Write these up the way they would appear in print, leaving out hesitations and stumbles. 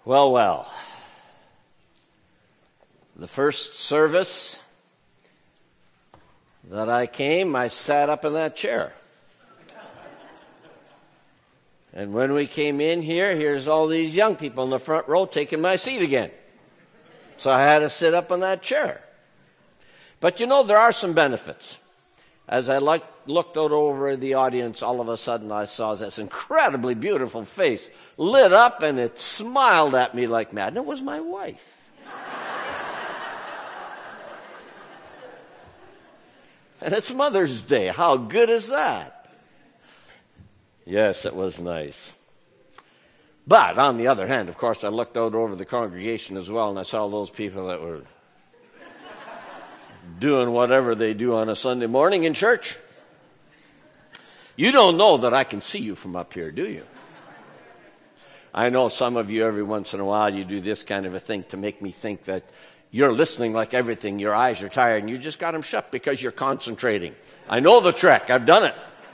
Well, well. The first service that I came, I sat up in that chair. And when we came in here, here's all these young people in the front row taking my seat again. So I had to sit up in that chair. But you know, there are some benefits. As I looked out over the audience, all of a sudden I saw this incredibly beautiful face lit up, and it smiled at me like mad. And it was my wife. And it's Mother's Day. How good is that? Yes, it was nice. But on the other hand, of course, I looked out over the congregation as well, and I saw those people that were doing whatever they do on a Sunday morning in church. You don't know that I can see you from up here, do you? I know some of you, every once in a while, you do this kind of a thing to make me think that you're listening like everything. Your eyes are tired, and you just got them shut because you're concentrating. I know the trick. I've done it.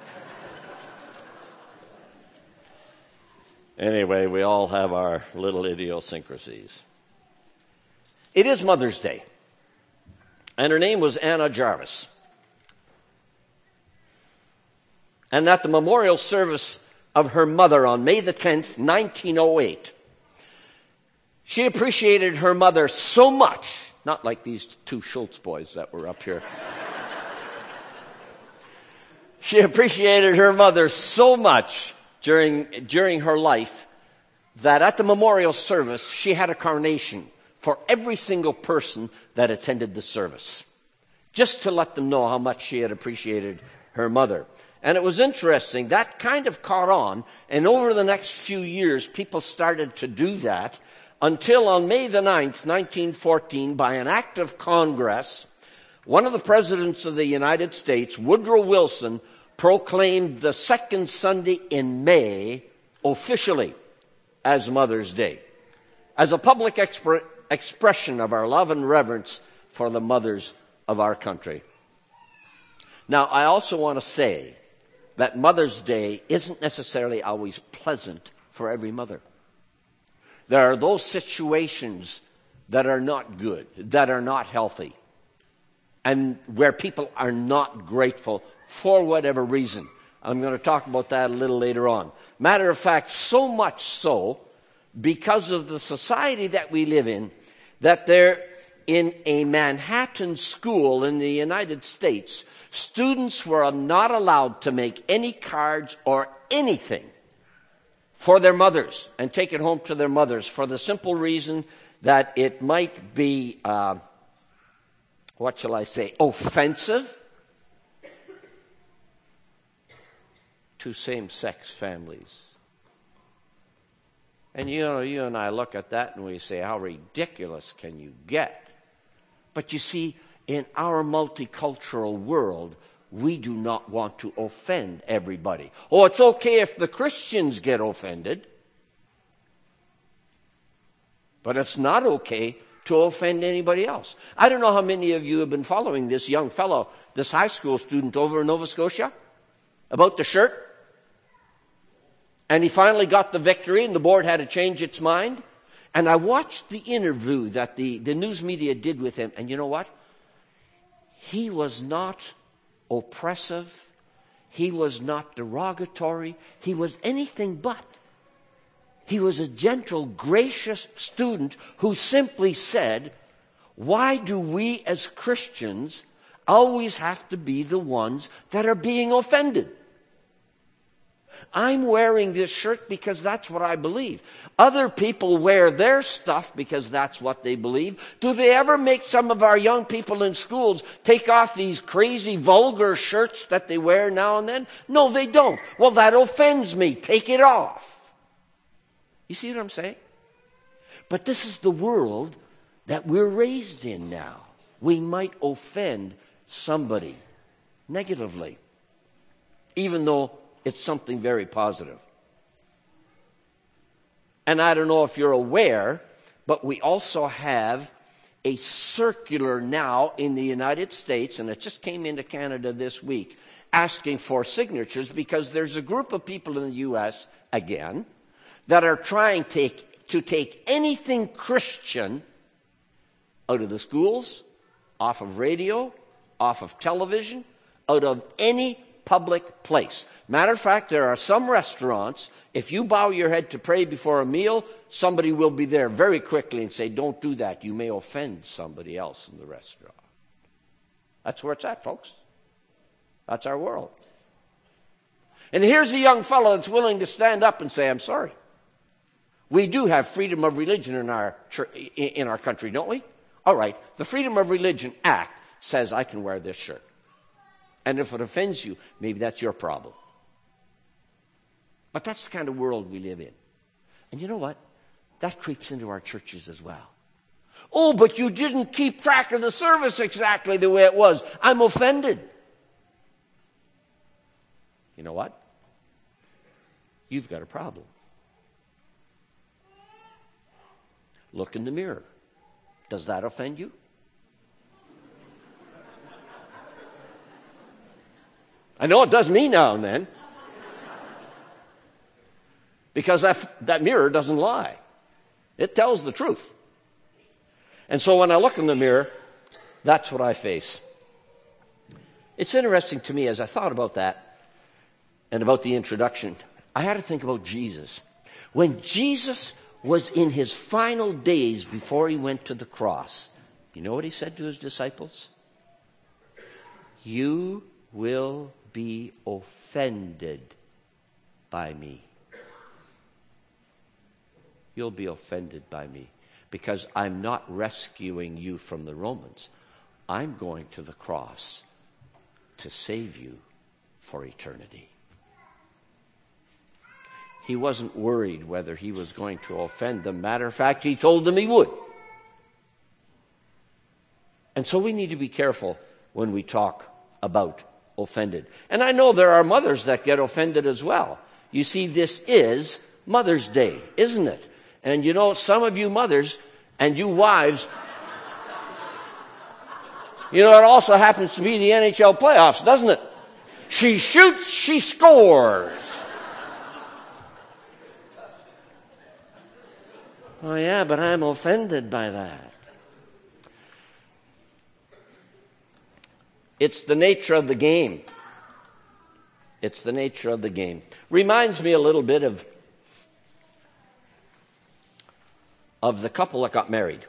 Anyway, we all have our little idiosyncrasies. It is Mother's Day. And her name was Anna Jarvis. And at the memorial service of her mother on May the 10th, 1908, she appreciated her mother so much, not like these two Schultz boys that were up here. She appreciated her mother so much during her life that at the memorial service, she had a carnation for every single person that attended the service, just to let them know how much she had appreciated her mother. And it was interesting, that kind of caught on, and over the next few years, people started to do that, until on May the 9th, 1914, by an act of Congress, one of the presidents of the United States, Woodrow Wilson, proclaimed the second Sunday in May officially as Mother's Day, as a public expression of our love and reverence for the mothers of our country. Now, I also want to say that Mother's Day isn't necessarily always pleasant for every mother. There are those situations that are not good, that are not healthy, and where people are not grateful for whatever reason. I'm going to talk about that a little later on. Matter of fact, so much so, because of the society that we live in, that there, in a Manhattan school in the United States, students were not allowed to make any cards or anything for their mothers and take it home to their mothers, for the simple reason that it might be, offensive to same-sex families. And you and I look at that and we say, how ridiculous can you get? But you see, in our multicultural world, we do not want to offend everybody. Oh, it's okay if the Christians get offended, but it's not okay to offend anybody else. I don't know how many of you have been following this young fellow, this high school student over in Nova Scotia, about the shirt. And he finally got the victory, and the board had to change its mind. And I watched the interview that the news media did with him, and you know what? He was not oppressive. He was not derogatory. He was anything but. He was a gentle, gracious student who simply said, why do we as Christians always have to be the ones that are being offended? I'm wearing this shirt because that's what I believe. Other people wear their stuff because that's what they believe. Do they ever make some of our young people in schools take off these crazy, vulgar shirts that they wear now and then? No, they don't. Well, that offends me. Take it off. You see what I'm saying? But this is the world that we're raised in now. We might offend somebody negatively, even though it's something very positive. And I don't know if you're aware, but we also have a circular now in the United States, and it just came into Canada this week, asking for signatures because there's a group of people in the U.S., again, that are trying to to take anything Christian out of the schools, off of radio, off of television, out of any public place. Matter of fact, there are some restaurants, if you bow your head to pray before a meal, somebody will be there very quickly and say, don't do that. You may offend somebody else in the restaurant. That's where it's at, folks. That's our world. And here's a young fellow that's willing to stand up and say, I'm sorry. We do have freedom of religion in our country, don't we? All right, the Freedom of Religion Act says I can wear this shirt. And if it offends you, maybe that's your problem. But that's the kind of world we live in. And you know what? That creeps into our churches as well. Oh, but you didn't keep track of the service exactly the way it was. I'm offended. You know what? You've got a problem. Look in the mirror. Does that offend you? I know it does me now and then. Because that mirror doesn't lie. It tells the truth. And so when I look in the mirror, that's what I face. It's interesting to me as I thought about that and about the introduction, I had to think about Jesus. When Jesus was in his final days before he went to the cross, you know what he said to his disciples? You will be offended by me. You'll be offended by me because I'm not rescuing you from the Romans. I'm going to the cross to save you for eternity. He wasn't worried whether he was going to offend them. Matter of fact, he told them he would. And so we need to be careful when we talk about offended. And I know there are mothers that get offended as well. You see, this is Mother's Day, isn't it? And you know, some of you mothers and you wives, you know, it also happens to be the NHL playoffs, doesn't it? She shoots, she scores. Oh yeah, but I'm offended by that. It's the nature of the game. It's the nature of the game. Reminds me a little bit of the couple that got married.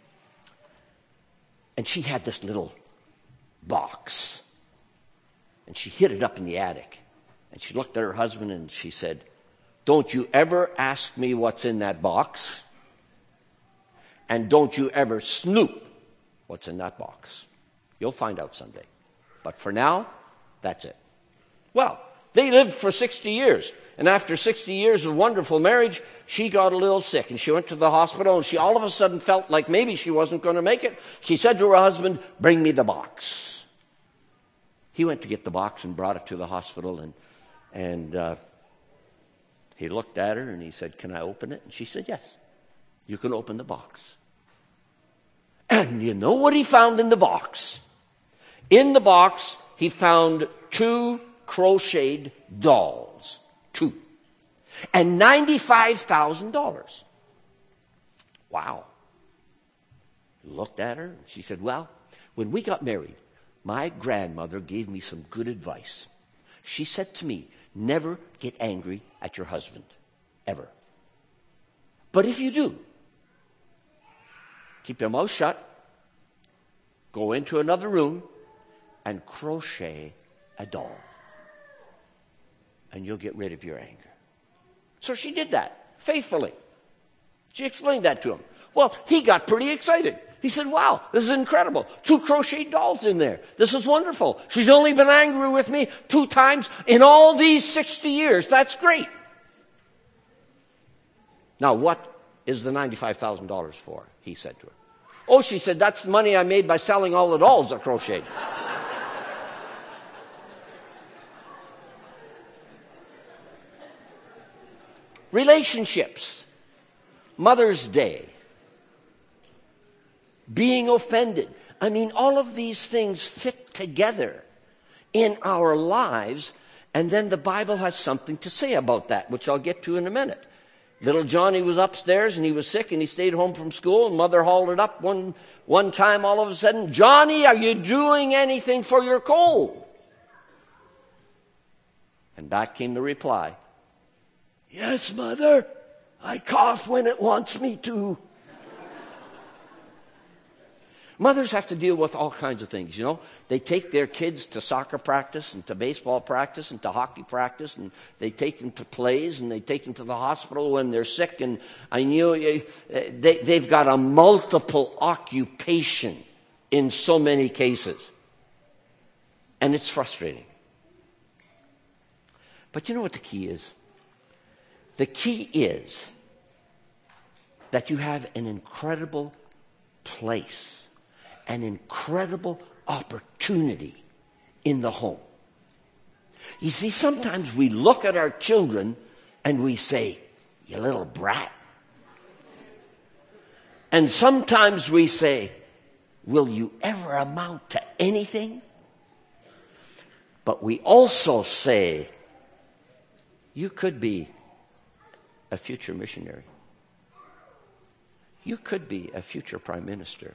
And she had this little box. And she hid it up in the attic. And she looked at her husband and she said, don't you ever ask me what's in that box. And don't you ever snoop what's in that box. You'll find out someday. But for now, that's it. Well, they lived for 60 years. And after 60 years of wonderful marriage, she got a little sick. And she went to the hospital and she all of a sudden felt like maybe she wasn't going to make it. She said to her husband, bring me the box. He went to get the box and brought it to the hospital. And he looked at her and he said, can I open it? And she said, yes, you can open the box. And you know what he found in the box? In the box, he found 2 crocheted dolls. 2. And $95,000. Wow. Looked at her and she said, well, when we got married, my grandmother gave me some good advice. She said to me, never get angry at your husband. Ever. But if you do, keep your mouth shut, go into another room, and crochet a doll. And you'll get rid of your anger. So she did that, faithfully. She explained that to him. Well, he got pretty excited. He said, wow, this is incredible. 2 crocheted dolls in there. This is wonderful. She's only been angry with me 2 times in all these 60 years. That's great. Now, what is the $95,000 for? He said to her. Oh, she said, that's the money I made by selling all the dolls I crocheted. Relationships. Mother's Day. Being offended. I mean, all of these things fit together in our lives, and then the Bible has something to say about that, which I'll get to in a minute. Little Johnny was upstairs and he was sick and he stayed home from school, and Mother hauled it up one time all of a sudden. "Johnny, are you doing anything for your cold?" And back came the reply, "Yes, Mother, I cough when it wants me to." Mothers have to deal with all kinds of things, you know. They take their kids to soccer practice and to baseball practice and to hockey practice, and they take them to plays, and they take them to the hospital when they're sick. And I knew they've got a multiple occupation in so many cases. And it's frustrating. But you know what the key is? The key is that you have an incredible place, an incredible opportunity in the home. You see, sometimes we look at our children and we say, "You little brat." And sometimes we say, "Will you ever amount to anything?" But we also say, "You could be a future missionary. You could be a future prime minister.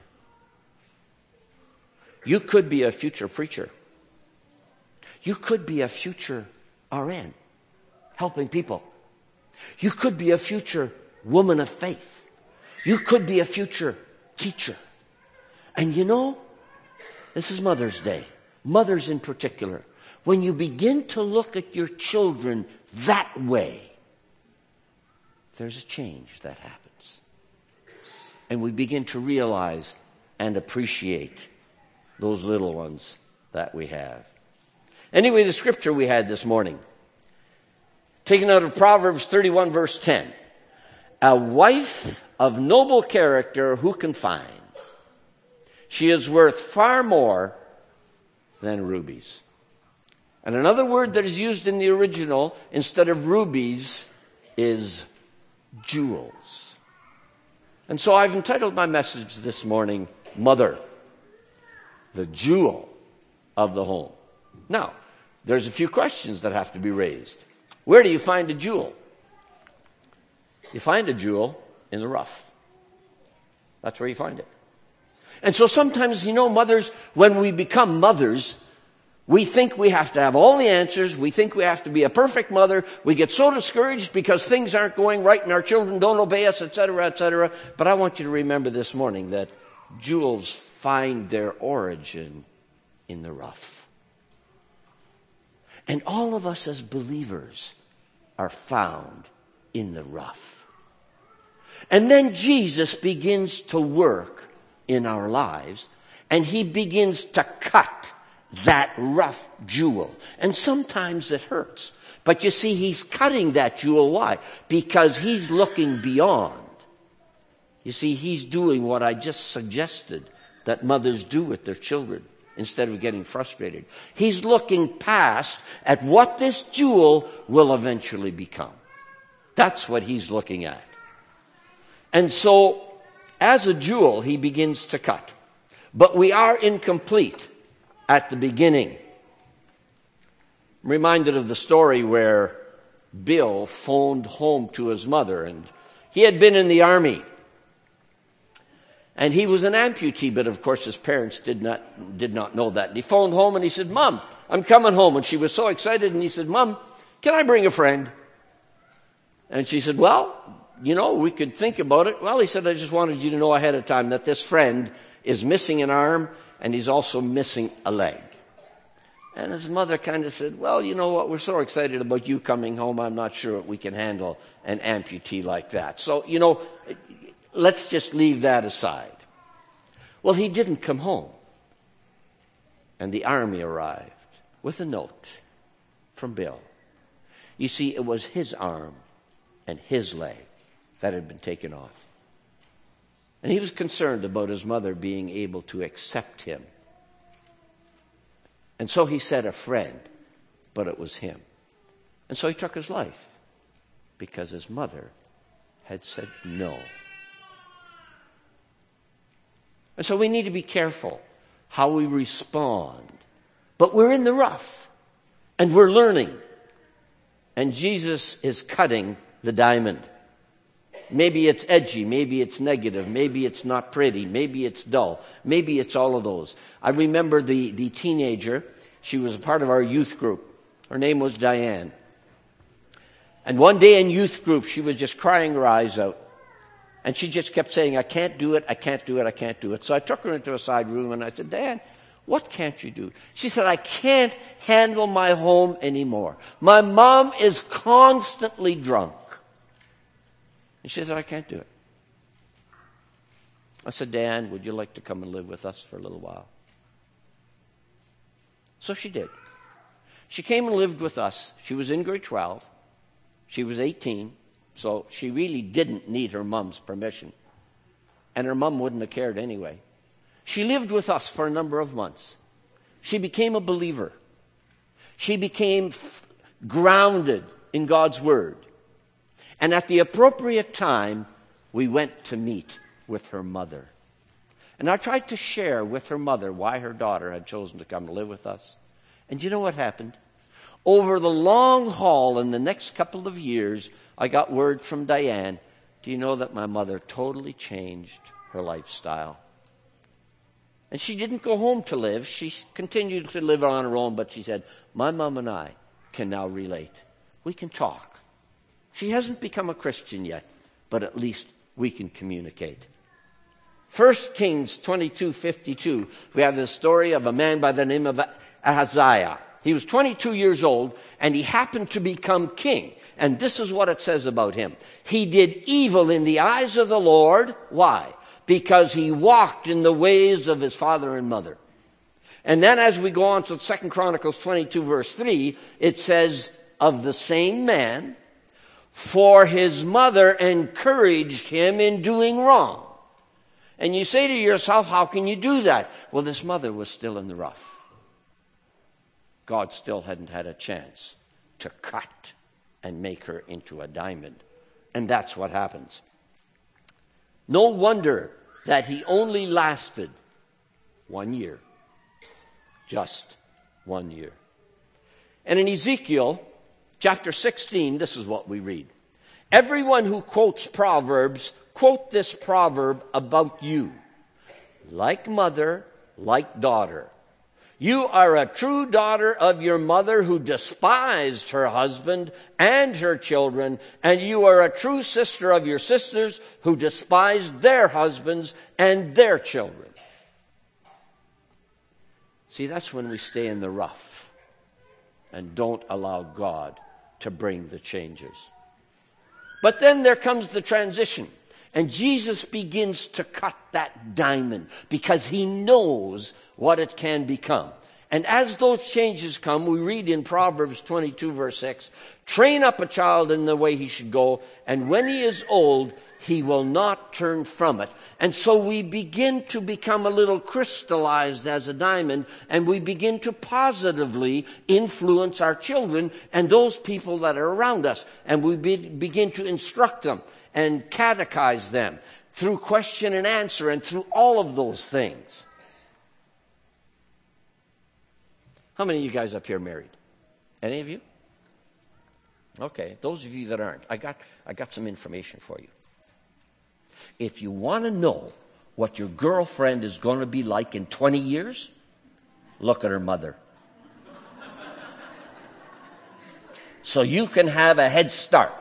You could be a future preacher. You could be a future RN, helping people. You could be a future woman of faith. You could be a future teacher." And you know, this is Mother's Day. Mothers in particular. When you begin to look at your children that way, there's a change that happens. And we begin to realize and appreciate those little ones that we have. Anyway, the scripture we had this morning, taken out of Proverbs 31, verse 10. "A wife of noble character who can find? She is worth far more than rubies." And another word that is used in the original instead of rubies is jewels. And so I've entitled my message this morning, "Mother, the jewel of the home." Now, there's a few questions that have to be raised. Where do you find a jewel? You find a jewel in the rough. That's where you find it. And so sometimes, you know, mothers, when we become mothers, we think we have to have all the answers. We think we have to be a perfect mother. We get so discouraged because things aren't going right and our children don't obey us, etc., etc. But I want you to remember this morning that jewels find their origin in the rough. And all of us as believers are found in the rough. And then Jesus begins to work in our lives, and he begins to cut that rough jewel. And sometimes it hurts. But you see, he's cutting that jewel. Why? Because he's looking beyond. You see, he's doing what I just suggested that mothers do with their children instead of getting frustrated. He's looking past at what this jewel will eventually become. That's what he's looking at. And so, as a jewel, he begins to cut. But we are incomplete at the beginning. I'm reminded of the story where Bill phoned home to his mother, and he had been in the army. And he was an amputee, but of course his parents did not know that. And he phoned home and he said, "Mom, I'm coming home." And she was so excited, and he said, "Mom, can I bring a friend?" And she said, "Well, you know, we could think about it." Well, he said, "I just wanted you to know ahead of time that this friend is missing an arm and he's also missing a leg." And his mother kind of said, "Well, you know what, we're so excited about you coming home, I'm not sure we can handle an amputee like that. So, you know, let's just leave that aside." Well, he didn't come home. And the army arrived with a note from Bill. You see, it was his arm and his leg that had been taken off. And he was concerned about his mother being able to accept him. And so he said a friend, but it was him. And so he took his life because his mother had said no. And so we need to be careful how we respond. But we're in the rough, and we're learning. And Jesus is cutting the diamond. Maybe it's edgy. Maybe it's negative. Maybe it's not pretty. Maybe it's dull. Maybe it's all of those. I remember the teenager. She was a part of our youth group. Her name was Diane. And one day in youth group, she was just crying her eyes out. And she just kept saying, I can't do it, I can't do it, I can't do it. So I took her into a side room and I said, Diane, what can't you do? She said, I can't handle my home anymore. My mom is constantly drunk. And she said, I can't do it. I said, Diane, would you like to come and live with us for a little while? So she did. She came and lived with us. She was in grade 12. She was 18. So she really didn't need her mom's permission. And her mom wouldn't have cared anyway. She lived with us for a number of months. She became a believer. She became grounded in God's Word. And at the appropriate time, we went to meet with her mother. And I tried to share with her mother why her daughter had chosen to come and live with us. And you know what happened? Over the long haul in the next couple of years, I got word from Diane, do you know that my mother totally changed her lifestyle? And she didn't go home to live. She continued to live on her own, but she said, my mom and I can now relate. We can talk. She hasn't become a Christian yet, but at least we can communicate. 1 Kings 22:52, we have the story of a man by the name of Ahaziah. He was 22 years old, and he happened to become king. And this is what it says about him. He did evil in the eyes of the Lord. Why? Because he walked in the ways of his father and mother. And then as we go on to 2 Chronicles 22, verse 3, it says, of the same man, for his mother encouraged him in doing wrong. And you say to yourself, how can you do that? Well, this mother was still in the rough. God still hadn't had a chance to cut and make her into a diamond. And that's what happens. No wonder that he only lasted 1 year. Just 1 year. And in Ezekiel chapter 16, this is what we read. Everyone who quotes Proverbs, quote this proverb about you. Like mother, like daughter. You are a true daughter of your mother who despised her husband and her children, and you are a true sister of your sisters who despised their husbands and their children. See, that's when we stay in the rough and don't allow God to bring the changes. But then there comes the transition. And Jesus begins to cut that diamond because he knows what it can become. And as those changes come, we read in Proverbs 22, verse 6, train up a child in the way he should go, and when he is old, he will not turn from it. And so we begin to become a little crystallized as a diamond, and we begin to positively influence our children and those people that are around us. And we begin to instruct them and catechize them through question and answer and through all of those things. How many of you guys up here married? Any of you? Okay, those of you that aren't, I got some information for you. If you want to know what your girlfriend is going to be like in 20 years, look at her mother. So you can have a head start.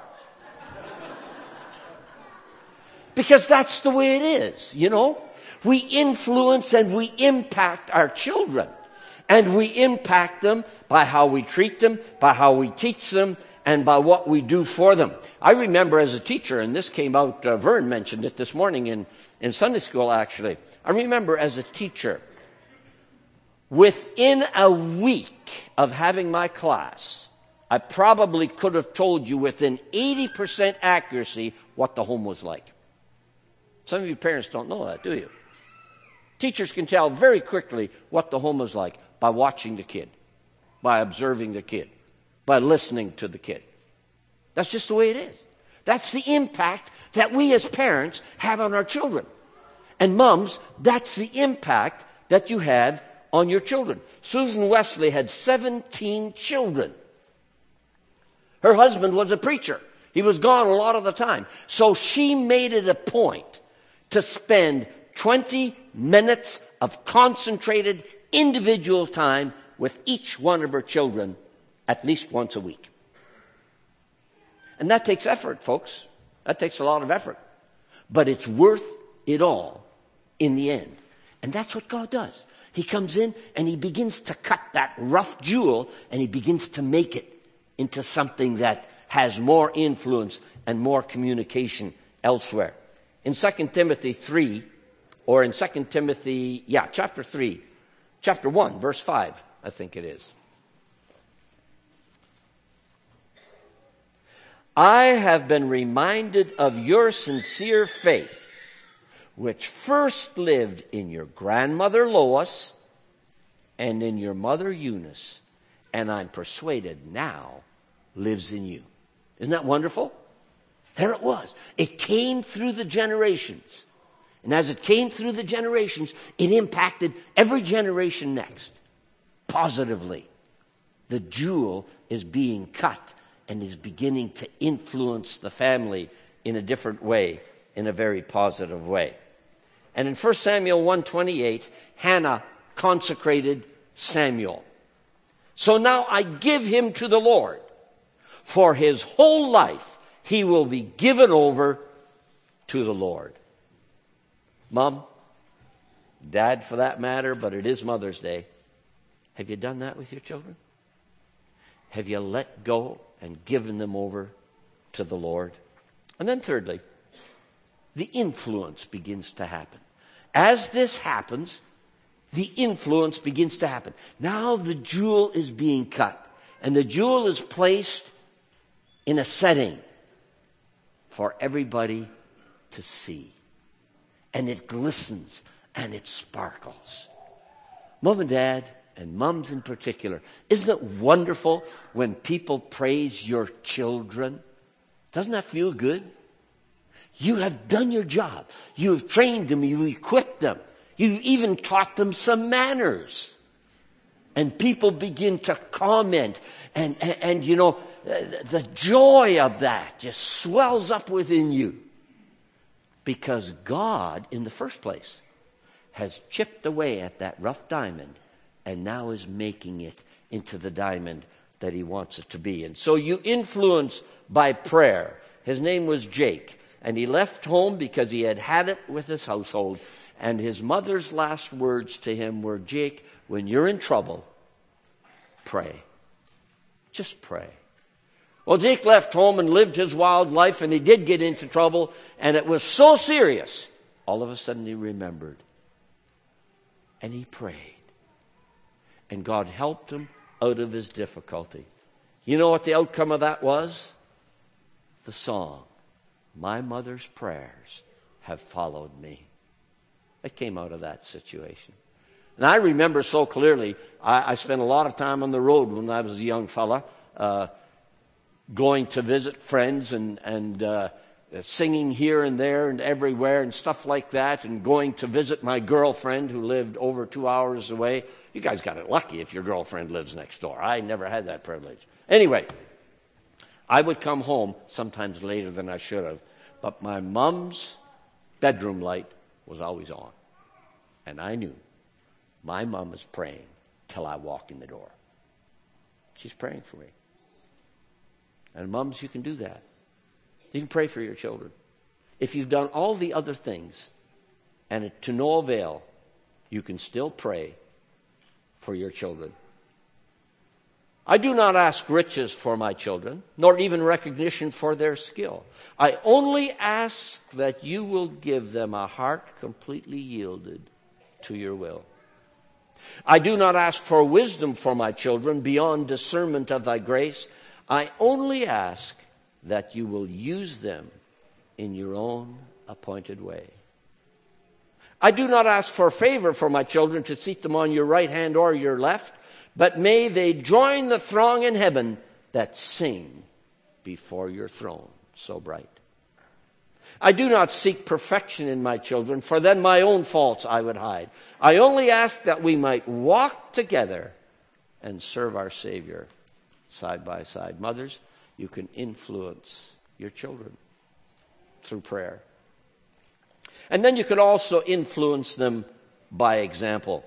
Because that's the way it is, you know. We influence and we impact our children. And we impact them by how we treat them, by how we teach them, and by what we do for them. I remember as a teacher, and this came out, Vern mentioned it this morning in Sunday school actually. I remember as a teacher, within a week of having my class, I probably could have told you within 80% accuracy what the home was like. Some of you parents don't know that, do you? Teachers can tell very quickly what the home is like by watching the kid, by observing the kid, by listening to the kid. That's just the way it is. That's the impact that we as parents have on our children. And moms, that's the impact that you have on your children. Susan Wesley had 17 children. Her husband was a preacher. He was gone a lot of the time. So she made it a point to spend 20 minutes of concentrated individual time with each one of her children at least once a week. And that takes effort, folks. That takes a lot of effort. But it's worth it all in the end. And that's what God does. He comes in and he begins to cut that rough jewel and he begins to make it into something that has more influence and more communication elsewhere. In 2 Timothy 3, or in 2 Timothy, chapter 3, chapter 1, verse 5, I think it is. I have been reminded of your sincere faith, which first lived in your grandmother Lois and in your mother Eunice, and I'm persuaded now lives in you. Isn't that wonderful? There it was. It came through the generations. And as it came through the generations, it impacted every generation next, positively. The jewel is being cut and is beginning to influence the family in a different way, in a very positive way. And in 1 Samuel 1:28, Hannah consecrated Samuel. So now I give him to the Lord. For his whole life, he will be given over to the Lord. Mom, Dad for that matter, but it is Mother's Day. Have you done that with your children? Have you let go and given them over to the Lord? And then thirdly, the influence begins to happen. As this happens, the influence begins to happen. Now the jewel is being cut, and the jewel is placed in a setting for everybody to see. And it glistens and it sparkles. Mom and Dad, and moms in particular, isn't it wonderful when people praise your children? Doesn't that feel good? You have done your job. You have trained them. You've equipped them. You've even taught them some manners. And people begin to comment. And you know, the joy of that just swells up within you. Because God, in the first place, has chipped away at that rough diamond and now is making it into the diamond that he wants it to be. And so you influence by prayer. His name was Jake, and he left home because he had had it with his household. And his mother's last words to him were, Jake, when you're in trouble, pray. Just pray. Well, Jake left home and lived his wild life, and he did get into trouble, and it was so serious. All of a sudden he remembered, and he prayed. And God helped him out of his difficulty. You know what the outcome of that was? The song, My Mother's Prayers Have Followed Me. It came out of that situation. And I remember so clearly, I spent a lot of time on the road when I was a young fella, going to visit friends and singing here and there and everywhere and stuff like that, and going to visit my girlfriend who lived over 2 hours away. You guys got it lucky if your girlfriend lives next door. I never had that privilege. Anyway, I would come home sometimes later than I should have, but my mom's bedroom light was always on. And I knew my mom was praying till I walked in the door. She's praying for me. And moms, you can do that. You can pray for your children. If you've done all the other things and to no avail, you can still pray for your children. I do not ask riches for my children, nor even recognition for their skill. I only ask that you will give them a heart completely yielded to your will. I do not ask for wisdom for my children beyond discernment of thy grace. I only ask that you will use them in your own appointed way. I do not ask for favor for my children to seat them on your right hand or your left, but may they join the throng in heaven that sing before your throne so bright. I do not seek perfection in my children, for then my own faults I would hide. I only ask that we might walk together and serve our Savior side by side. Mothers, you can influence your children through prayer. And then you can also influence them by example.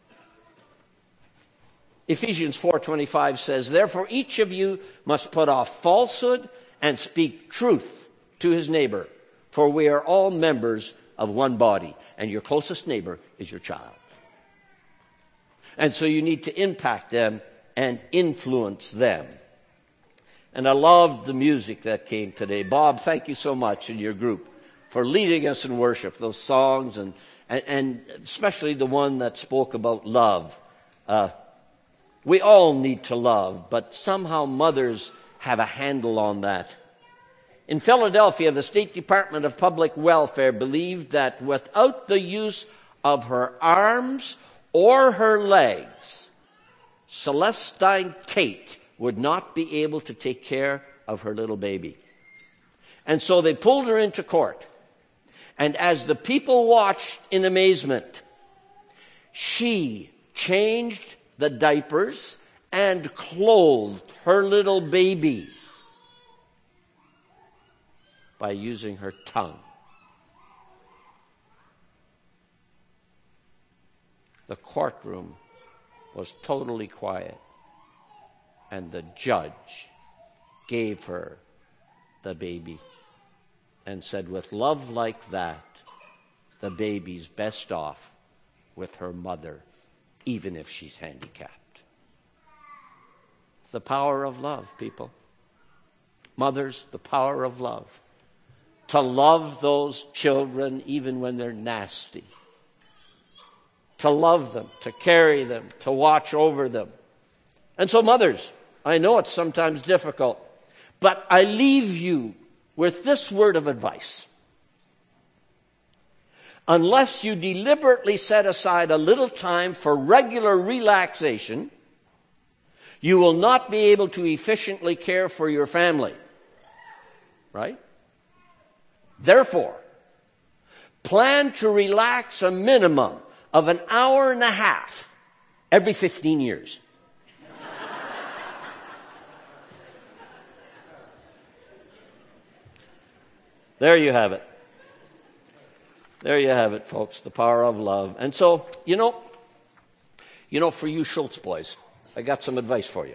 Ephesians 4:25 says, "Therefore each of you must put off falsehood and speak truth to his neighbor, for we are all members of one body." And your closest neighbor is your child. And so you need to impact them and influence them. And I loved the music that came today. Bob, thank you so much and your group for leading us in worship, those songs, and especially the one that spoke about love. We all need to love, but somehow mothers have a handle on that. In Philadelphia, the State Department of Public Welfare believed that without the use of her arms or her legs, Celestine Tate would not be able to take care of her little baby. And so they pulled her into court. And as the people watched in amazement, she changed the diapers and clothed her little baby by using her tongue. The courtroom was totally quiet, and the judge gave her the baby and said, with love like that, the baby's best off with her mother, even if she's handicapped. The power of love, people. Mothers, the power of love. To love those children even when they're nasty. To love them, to carry them, to watch over them. And so mothers, I know it's sometimes difficult, but I leave you with this word of advice. Unless you deliberately set aside a little time for regular relaxation, you will not be able to efficiently care for your family. Right? Therefore, plan to relax a minimum of an hour and a half every 15 years. There you have it. There you have it, folks, the power of love. And so, you know, for you Schultz boys, I got some advice for you.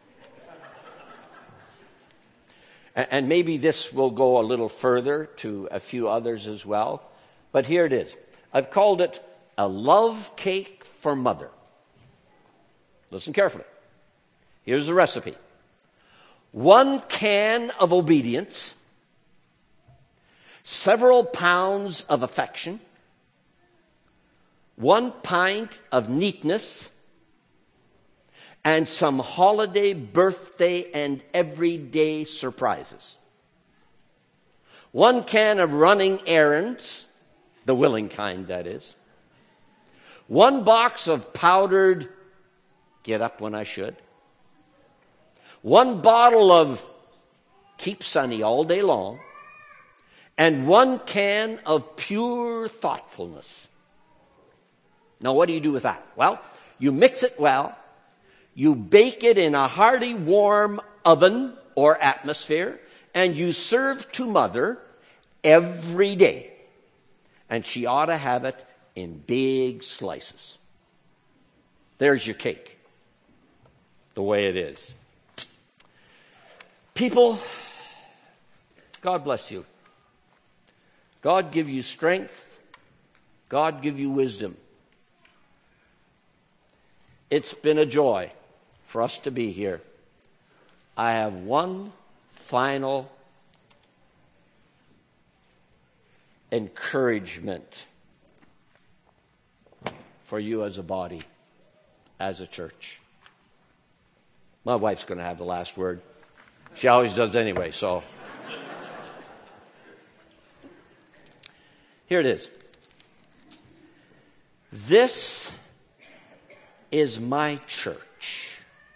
And maybe this will go a little further to a few others as well. But here it is. I've called it a love cake for mother. Listen carefully. Here's the recipe. 1 can of obedience, several pounds of affection, 1 pint of neatness, and some holiday, birthday, and everyday surprises. 1 can of running errands, the willing kind, that is. 1 box of powdered get up when I should. 1 bottle of keep sunny all day long. And 1 can of pure thoughtfulness. Now, what do you do with that? Well, you mix it well. You bake it in a hearty, warm oven or atmosphere, and you serve to mother every day. And she ought to have it in big slices. There's your cake, the way it is. People, God bless you. God give you strength. God give you wisdom. It's been a joy for us to be here. I have one final encouragement for you as a body, as a church. My wife's going to have the last word. She always does anyway, so. Here it is. This is my church.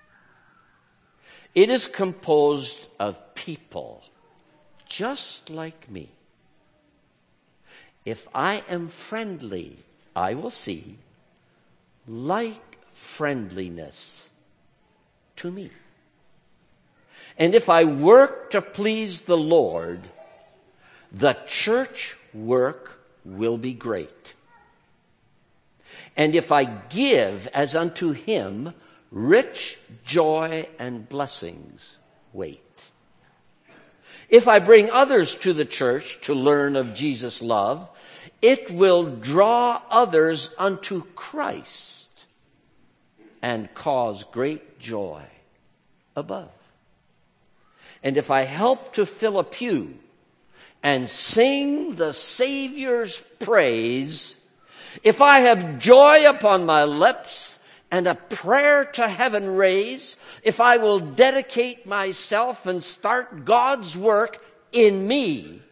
It is composed of people just like me. If I am friendly, I will see like friendliness to me. And if I work to please the Lord, the church work will be great. And if I give as unto him, rich joy and blessings wait. If I bring others to the church to learn of Jesus' love, it will draw others unto Christ and cause great joy above. And if I help to fill a pew and sing the Savior's praise, if I have joy upon my lips and a prayer to heaven raise, if I will dedicate myself and start God's work in me,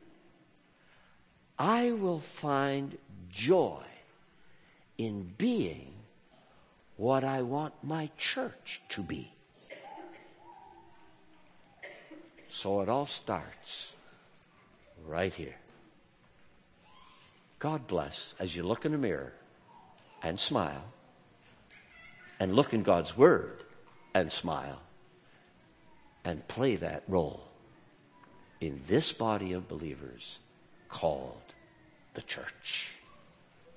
I will find joy in being what I want my church to be. So it all starts right here. God bless as you look in the mirror and smile, and look in God's Word and smile, and play that role in this body of believers called the church.